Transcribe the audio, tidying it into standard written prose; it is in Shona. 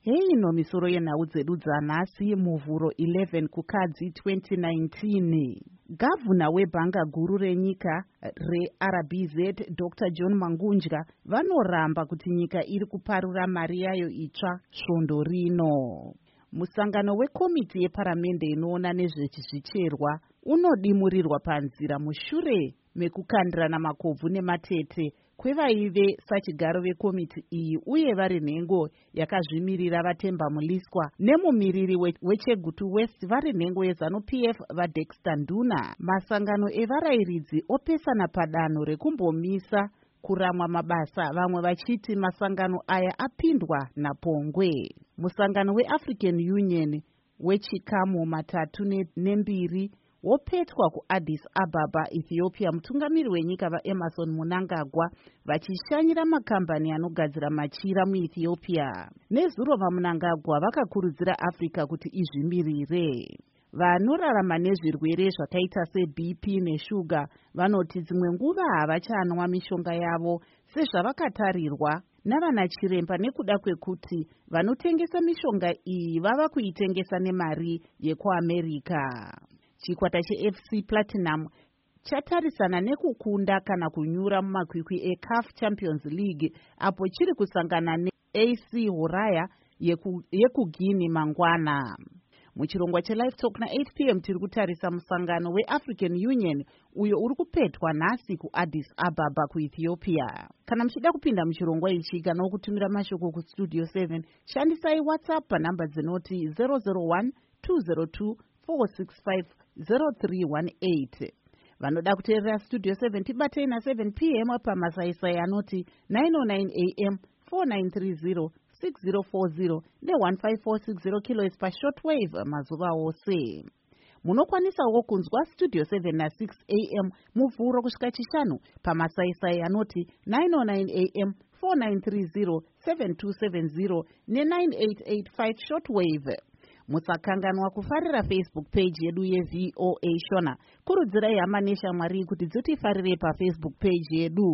Hei no misoro yenhau dzedu dzanhasi muvhuro 11 kukadzi 2019. Gavhuna webhanga guru renyika reRBZ Dr. John Mangunja vanoramba kuti nyika iri kuparura mari yayo itsva svondo rino. Musangano wekomiti yeparamende inoona nezvezvicherwa unodimurirwa panzira mushure mekukandirana makobvu nematete kwevaive sachigaro vekomiti iyi uye vari nhengo yakazvimirira vatemba muliswa nemumiriri wechegutu west vari nhengo yeZANU-PF vaDexter Nduna. Masangano evarayiridzi opesana padanho rekumbomisa kuramwa mabasa, vamwe vachiti masangano aya apindwa napongwe. Musangano weAfrican Union wechikamu 32 wopetwa kuAddis Ababa, Ethiopia, mutungamiri wenyika vaEmerson Mnangagwa vachishanyira makambani anogadzira machira muEthiopia. Nezuro vaMnangagwa vakakurudzira Africa kuti izvimirire. Vanorarama nezvirwere zvakaita seBP neshuga vanoti dzimwe nguva havachanwa mishonga yavo sezvavakatarirwa navana chiremba nekuda kwekuti vanotengesa mishonga iyi vava kuitengesa nemari yekuAmerica. Chikwata cheFC Platinum chatarisana nekukunda kana kunyura mumakwikwi eCAF Champions League apo chiri kusangana neAC Horaya yekuGuinea mangwana. Muchirongwa cheLive Talk na 8 p.m. tiri kutarisa musangano weAfrican Union uyo uri kupetwa nhasi kuAddis Ababa kuEthiopia. Kana muchida kupinda muchirongwa ichi kana wokutumira mashoko kustudio 7 shandisai WhatsApp panhamba dzinoti 001 202 465 0318. Vanoda kuteerera studio 7 tibatei na7 p.m. pamasaisai anoti 909 a.m. 4930 6040 ne1546 kilohertz pashortwave mazuva ose. Munokwaniswawo kunzwa studio 7 na6 a.m. muvhuro kusvika chishanu pamasaisai anoti 909 a.m. 4930 7270 ne9885 shortwave. Musakanganwa kufarira Facebook page yedu yeVOA Shona. Kurudzirai hama neshamwari kuti dzitifarire paFacebook page yedu.